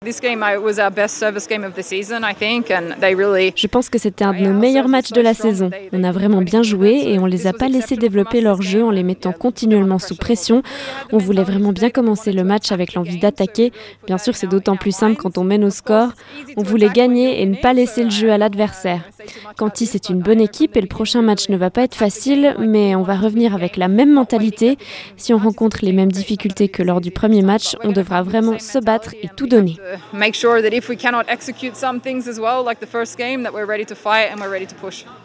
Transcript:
Je pense que c'était un de nos meilleurs matchs de la saison. On a vraiment bien joué et on les a pas laissés développer leur jeu en les mettant continuellement sous pression. On voulait vraiment bien commencer le match avec l'envie d'attaquer. Bien sûr, c'est d'autant plus simple quand on mène au score. On voulait gagner et ne pas laisser le jeu à l'adversaire. Canty, c'est une bonne équipe et le prochain match ne va pas être facile, mais on va revenir avec la même mentalité. Si on rencontre les mêmes difficultés que lors du premier match, on devra vraiment se battre et tout donner. Make sure that if we cannot execute some things as well, like the first game, that we're ready to fight and we're ready to push.